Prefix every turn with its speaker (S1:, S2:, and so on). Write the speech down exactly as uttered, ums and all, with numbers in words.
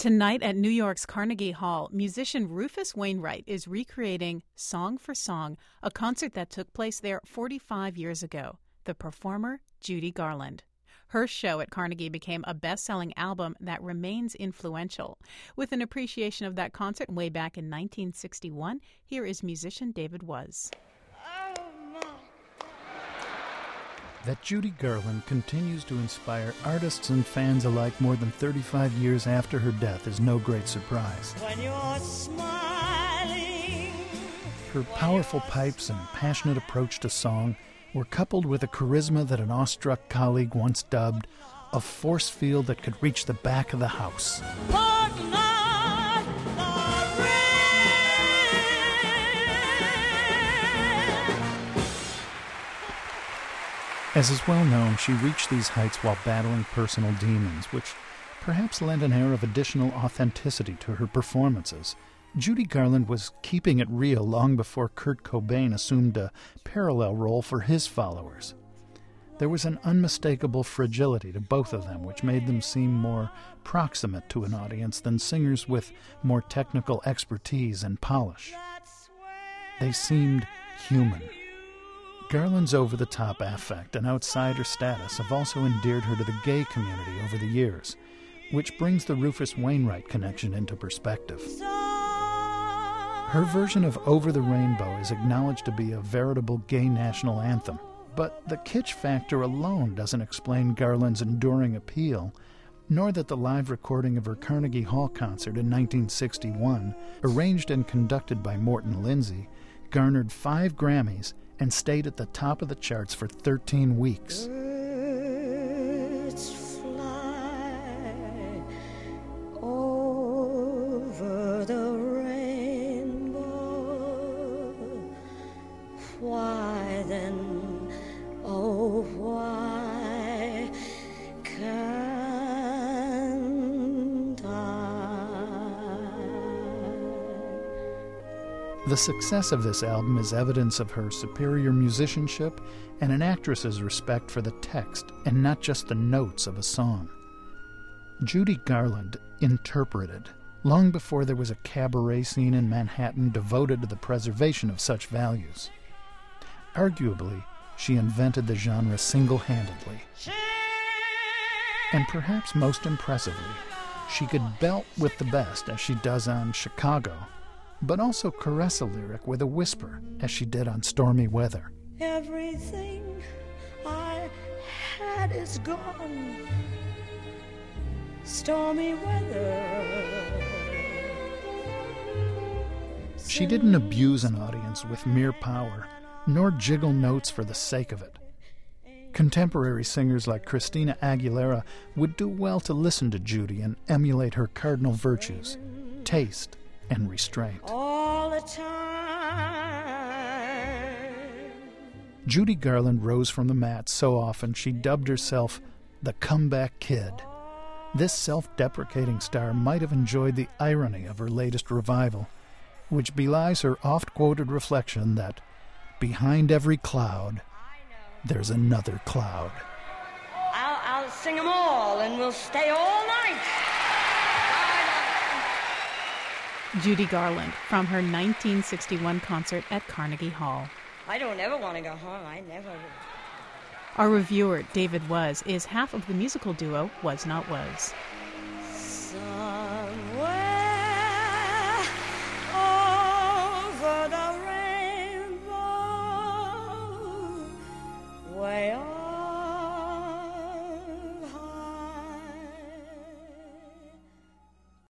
S1: Tonight at New York's Carnegie Hall, musician Rufus Wainwright is recreating Song for Song, a concert that took place there forty-five years ago. The performer, Judy Garland. Her show at Carnegie became a best-selling album that remains influential. With an appreciation of that concert way back in nineteen sixty-one, here is musician David Was.
S2: That Judy Garland continues to inspire artists and fans alike more than thirty-five years after her death is no great surprise.
S3: When you're smiling,
S2: Her powerful pipes and passionate approach to song were coupled with a charisma that an awestruck colleague once dubbed a force field that could reach the back of the house.
S3: but not the rain.
S2: As is well known, she reached these heights while battling personal demons, which perhaps lent an air of additional authenticity to her performances. Judy Garland was keeping it real long before Kurt Cobain assumed a parallel role for his followers. There was an unmistakable fragility to both of them, which made them seem more proximate to an audience than singers with more technical expertise and polish. They seemed human. Garland's over-the-top affect and outsider status have also endeared her to the gay community over the years, which brings the Rufus Wainwright connection into perspective. Her version of Over the Rainbow is acknowledged to be a veritable gay national anthem, but the kitsch factor alone doesn't explain Garland's enduring appeal, nor that the live recording of her Carnegie Hall concert in nineteen sixty-one, arranged and conducted by Morton Lindsay, garnered five Grammys and stayed at the top of the charts for thirteen weeks.
S3: Birds fly over the rainbow. Why then, oh why can't I?
S2: The success of this album is evidence of her superior musicianship and an actress's respect for the text and not just the notes of a song. Judy Garland interpreted, long before there was a cabaret scene in Manhattan devoted to the preservation of such values. Arguably, she invented the genre single-handedly. And perhaps most impressively, she could belt with the best, as she does on Chicago, but also caress a lyric with a whisper, as she did on Stormy Weather.
S3: Everything I had is gone. Stormy weather.
S2: She didn't abuse an audience with mere power, nor jiggle notes for the sake of it. Contemporary singers like Christina Aguilera would do well to listen to Judy and emulate her cardinal virtues, taste and restraint.
S3: All the time.
S2: Judy Garland rose from the mat so often she dubbed herself the Comeback Kid. This self-deprecating star might have enjoyed the irony of her latest revival, which belies her oft-quoted reflection that behind every cloud, there's another cloud.
S3: I'll, I'll sing them all and we'll stay all night.
S1: Judy Garland from her nineteen sixty-one concert at Carnegie Hall.
S3: I don't ever want to go home. I never will.
S1: Our reviewer, David Was, is half of the musical duo Was Not Was.
S3: Somewhere over the rainbow, way